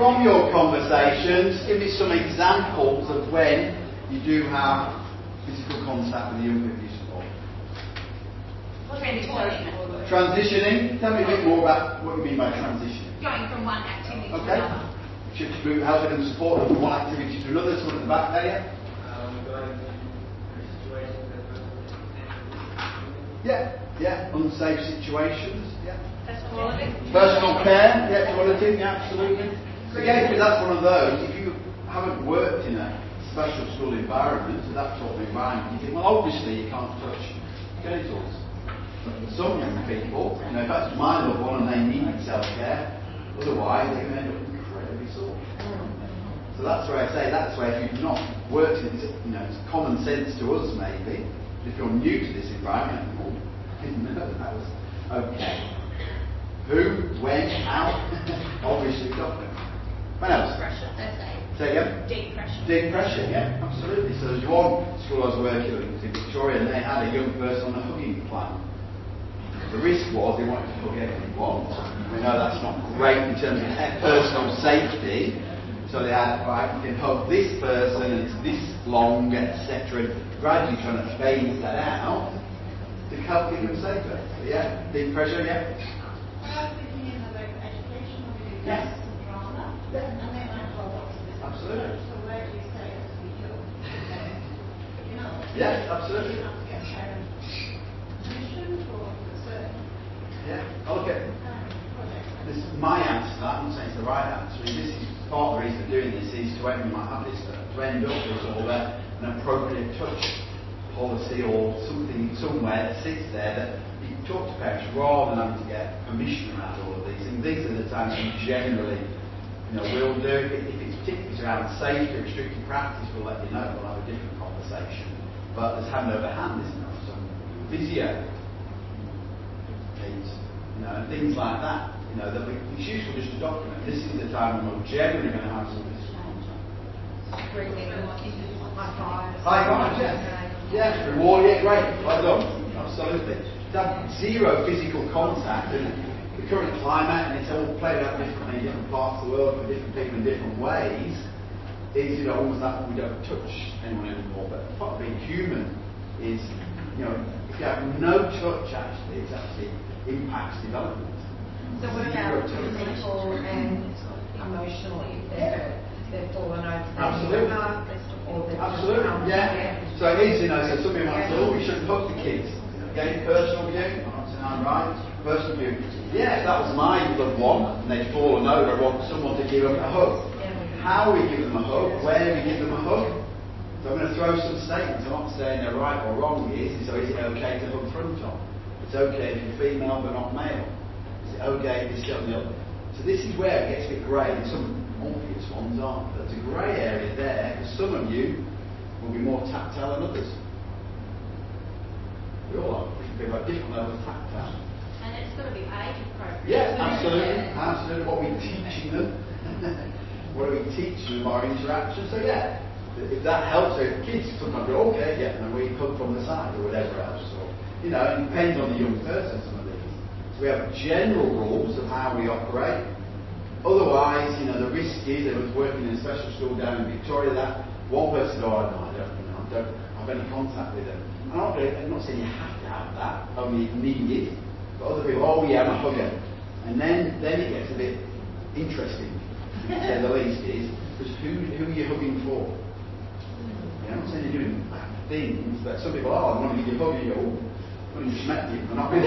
from your conversations, give me some examples of when you do have physical contact with the young people you support. Transitioning. Tell me a bit more about what you mean by transitioning. Going from one activity to another. Helping them support them from one activity to another. Someone at the back there. Yeah, unsafe situations. Yeah. Personal care. Yeah, quality. Yeah, absolutely. Again, because that's one of those. If you haven't worked in a special school environment, so that sort of environment, you think, well, obviously you can't touch genitals. But for some young people, if that's my loved one and they need self-care, otherwise they can end up incredibly sore. So that's where I say, that's where if you've not worked in it, it's common sense to us maybe. If you're new to this environment, I didn't know that was okay. Who, when, how? Obviously, doctor. What else? Pressure, let's say again? Deep pressure. Deep pressure, yeah, absolutely. So there's one school I was working with in Victoria, and they had a young person on a hugging plan. The risk was they wanted to hug everyone. We know that's not great in terms of personal safety. So they had, right, you can hug this person and it's this long, etc. And gradually trying to phase that out to help keep them safer. So yeah, deep pressure, yeah. I was thinking about education, maybe Yes. drama, and they might go up to this. Absolutely. So where do you say as we do? Yes, absolutely. You have to get parent permission for certain Yeah, okay. projects. This is my answer to that. I'm not saying it's the right answer. This is part of the reason for doing this is to end, you might have this, to end up with all that an appropriate touch policy or something somewhere that sits there that you can talk to parents rather than having to get permission around all of these things. These are the times we generally, will do. If it's particularly around safety, restricted practice, we'll let you know. We'll have a different conversation. But there's hand over hand, isn't there? Some physio needs, and things like that. That it's useful just to document. This is the time when we're generally going to have some of this. High five, yeah. Reward, yeah, great. Well done. Absolutely. To have zero physical contact and the current climate, and it's all played out differently in different parts of the world for different people in different ways, is almost that we don't touch anyone anymore. But part of being human is, if you have no touch, actually, it actually impacts development. So what about physical and emotional if they've fallen over Absolutely. Absolutely, yeah. So it is, so some people might say, oh, we shouldn't hug the kids. Again, personal view, I'm not saying I'm right. Personal view. Yeah, if that was my loved one and they'd fallen over, I want someone to give them a hug. How we give them a hug, where we give them a hug. So I'm going to throw some statements. I'm not saying they're right or wrong here. So is it okay to hug front on? It's okay if you're female but not male. Okay, this, that, and the other. So this is where it gets a bit grey, and some obvious ones aren't. But there's a grey area there, because some of you will be more tactile than others. We all are. People have different levels of tactile. And it's got to be age appropriate. Yeah, absolutely. Absolutely. What we're teaching them. What are we teaching them, our interaction? So yeah, if that helps, so kids sometimes go, okay, yeah, and we hug from the side or whatever else. Or, it depends on the young person. So we have general rules of how we operate. Otherwise, the risk is, I was working in a special school down in Victoria, that one person said, I don't have any contact with them. And I'm not saying you have to have that, only if needed. But other people, oh yeah, I'm a hugger. And then it gets a bit interesting, to say the least, because who are you hugging for? I'm not saying you're doing bad things, but some people, I want to give you a hug, and you go, well, you just met you. I'm not really.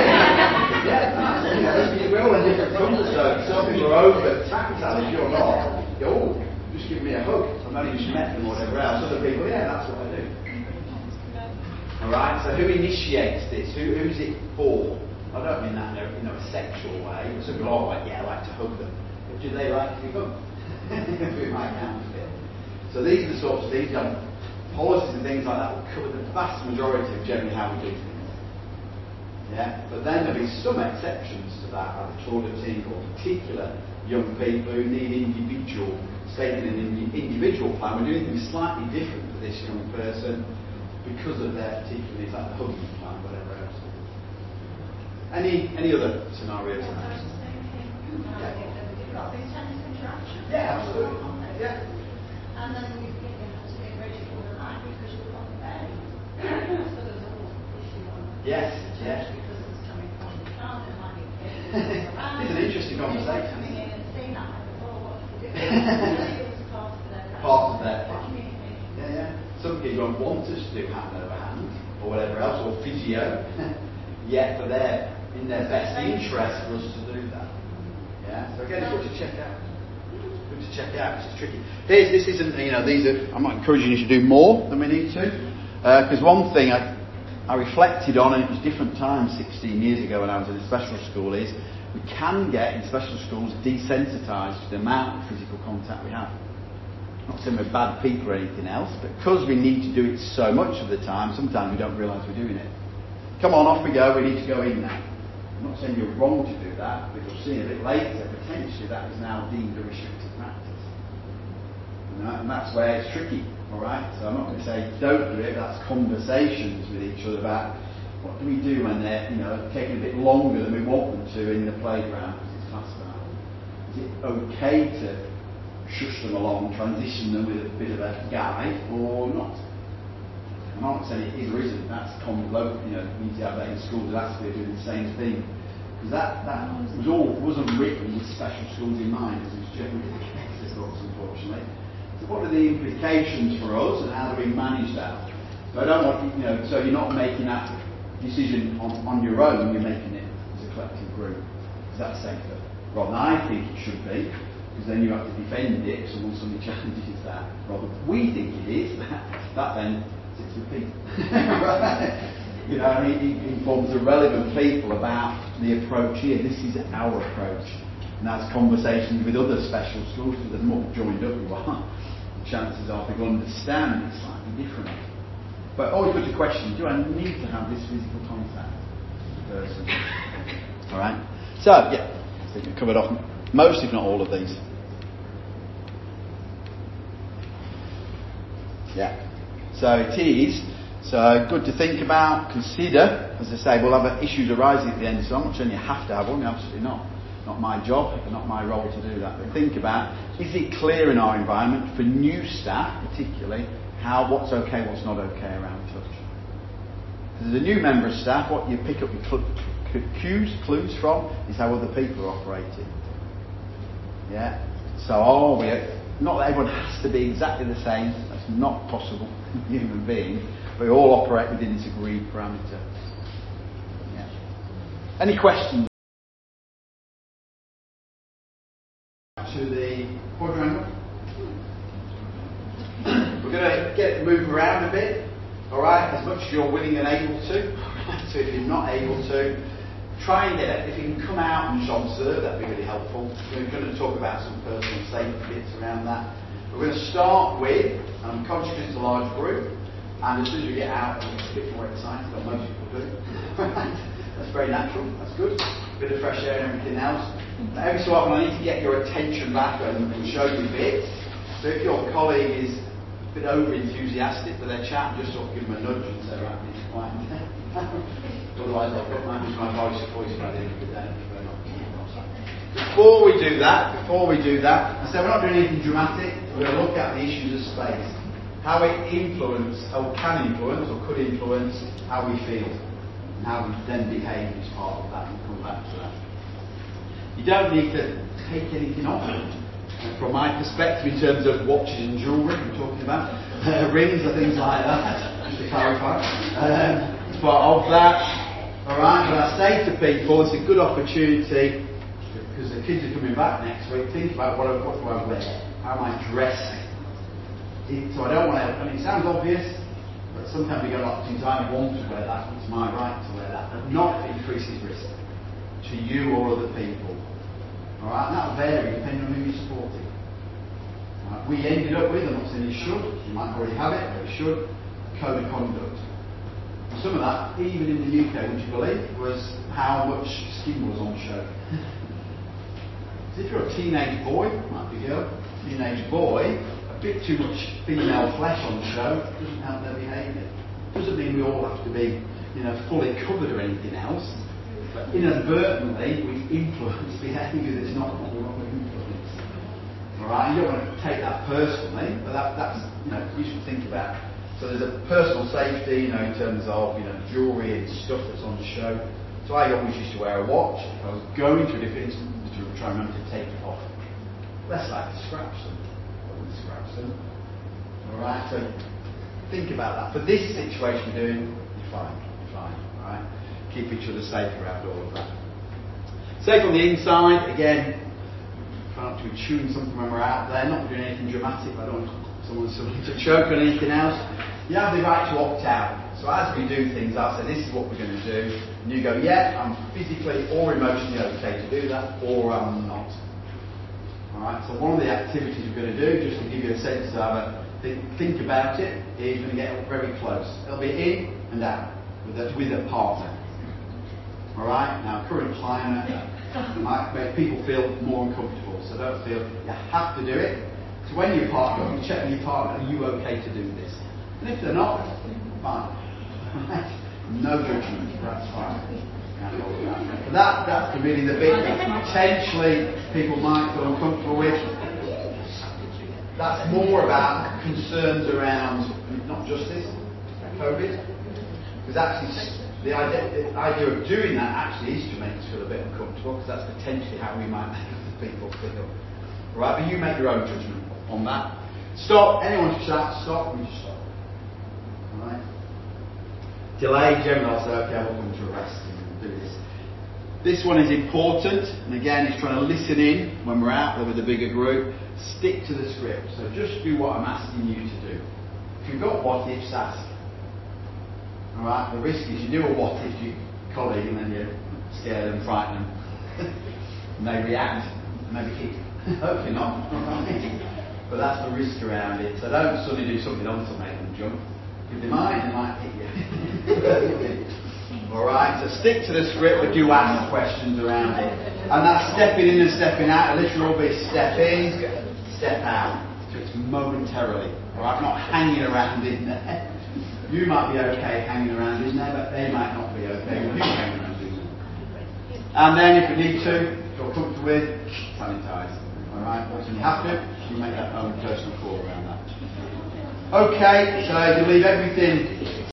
We're all in different comfort zones. Some people are over tactile, if you're not. You go, just give me a hug. I've only just met them or whatever else. Other people, yeah, that's what I do. Alright, so who initiates this? Who's it for? I don't mean that in a sexual way. Some people are like, I like to hug them. But do they like to be hugged? We might count a bit. So these are the sorts of things, policies and things like that will cover the vast majority of generally how we do things. Yeah, but then there'll be some exceptions to that, like the Claudia team or particular young people who need individual statement and an individual plan. We're doing things slightly different for this young person because of their particular needs, like the hugging plan, whatever else. Any other scenarios? Yeah. Yes, yes. Because it's coming from the child, it might be It's an interesting conversation. coming in and seeing that, I thought, oh, what's the difference? It was Part of their communication. Yeah. Some kids won't want us to do hand over hand or whatever else, or physio, yet for in their best interest for us to do that. Yeah. So again, it's good to check out. Good to check out. It's tricky. This isn't. I'm not encouraging you to do more than we need to, because one thing I reflected on, and it was different times 16 years ago when I was in a special school, is we can get in special schools desensitised to the amount of physical contact we have. Not saying we're bad people or anything else, but because we need to do it so much of the time, sometimes we don't realise we're doing it. Come on, off we go, we need to go in now. I'm not saying you're wrong to do that, but you'll see a bit later, potentially that is now deemed a restricted practice. And that's where it's tricky, alright? So I'm not going to say don't do it, but that's conversations with each other about what do we do when they're taking a bit longer than we want them to in the playground because it's class time. Is it okay to shush them along, transition them with a bit of a guide, or not? I'm not saying it is or isn't. That's common local. We need to have that in schools. That's where we're doing the same thing, because that wasn't written with special schools in mind, as is generally the case, unfortunately. So what are the implications for us, and how do we manage that? So I don't want So you're not making that decision on your own. You're making it as a collective group. Is that safer? Rather than I think it should be. Because then you have to defend it if somebody challenges that. Rather, we think it is. That then sits with people. It informs the relevant people about the approach here. This is our approach, and that's conversations with other special schools. Because the more joined up you are, the chances are people understand it's slightly different. But always put the question: do I need to have this physical contact with the person? All right. So yeah, I think we covered off most, if not all, of these. Yeah. So it is. So good to think about, consider. As I say, we'll have issues arising at the end, so I'm not saying you have to have one, absolutely not. Not my job, not my role to do that. But think about, is it clear in our environment, for new staff particularly, what's okay, what's not okay around touch? Because as a new member of staff, what you pick up your clues from is how other people are operating. Yeah. So not that everyone has to be exactly the same. That's not possible in a human being. But we all operate within this agreed parameter. Yeah. Any questions? To the quadrangle. We're going to move around a bit. All right, as much as you're willing and able to. So if you're not able to, try and get it. If you can come out and just observe, that'd be really helpful. We're going to talk about some personal safety bits around that. We're going to start with, I'm conscious it's a large group, and as soon as we get out, it's a bit more exciting than most people do. That's very natural, that's good. A bit of fresh air and everything else. Every so often I need to get your attention back and show you bits. So if your colleague is a bit over-enthusiastic for their chat, just sort of give them a nudge and say, right, be quiet. Otherwise I've got my voice by the end of the day. Before we do that, I said we're not doing anything dramatic. We're going to look at the issues of space. How it can influence or could influence how we feel. And how we then behave as part of that. We'll come back to that. You don't need to take anything off it. From my perspective, in terms of watches and jewellery, we're talking about rings or things like that, just to clarify. As part of that, alright, but I say to people, it's a good opportunity, because the kids are coming back next week, think about what do I wear? How am I dressed? So I don't want to, it sounds obvious, but sometimes we get a lot of things, I want to wear that, it's my right to wear that, but not if it increases risk to you or other people. Alright, and that'll vary depending on who you're supporting. Right, we ended up with, I'm not saying you should, you might already have it, but you should, code of conduct. And some of that, even in the UK, would you believe, was how much skin was on show. So if you're a teenage boy, might be a girl, teenage boy, a bit too much female flesh on show doesn't help their behaviour. Doesn't mean we all have to be, fully covered or anything else. But inadvertently, we influence behaviour that's not what we want to influence. Alright, you don't want to take that personally, but that's you should think about So there's a personal safety, in terms of, jewellery and stuff that's on show. So I always used to wear a watch. If I was going to a different instance, to try and remember to take it off. Less likely to scratch them. I wouldn't scratch them. Alright, so think about that. For this situation we're doing, you're fine. Alright? Keep each other safe around all of that. Safe on the inside, again, try not to be chewing something when we're out there, not doing anything dramatic. I don't want someone to choke on anything else. You have the right to opt out. So as we do things, I'll say, this is what we're going to do. And you go, yeah, I'm physically or emotionally okay to do that, or I'm not. Alright, so one of the activities we're going to do, just to give you a sense of have a think about it, is going to get very close. It'll be in and out with a partner. Alright, now current climate might make people feel more uncomfortable, so don't feel you have to do it. So when your partner, you check with your partner, are you okay to do this? And if they're not, fine. No judgment, that's fine. But that's really the bit that potentially people might feel uncomfortable with. That's more about concerns around not just this, COVID, because actually the idea of doing that actually is to make us feel a bit uncomfortable, because that's potentially how we might make other people feel. Right, but you make your own judgment on that. Stop. Anyone should stop. We just stop. Alright? Delay, generally I'll say, okay, we'll come to a rest and do this. This one is important, and again, it's trying to listen in when we're out there with a bigger group. Stick to the script. So just do what I'm asking you to do. If you've got what ifs, ask. Alright, the risk is you do a what if to your colleague and then you scare them, frighten them, and they react, maybe kick. Hopefully not. But that's the risk around it. So don't suddenly do something else to make them jump. If they might hit you. Alright, so stick to the script, but do ask questions around it. And that stepping in and stepping out, literally will be step in, step out. So it's momentarily. Alright, not hanging around in there. You might be okay hanging around in there, but they might not be okay with you hanging around in there. And then if you need to, if you're comfortable with, sanitise. Alright, so you have to, you make that own personal call around that. Okay, so you leave everything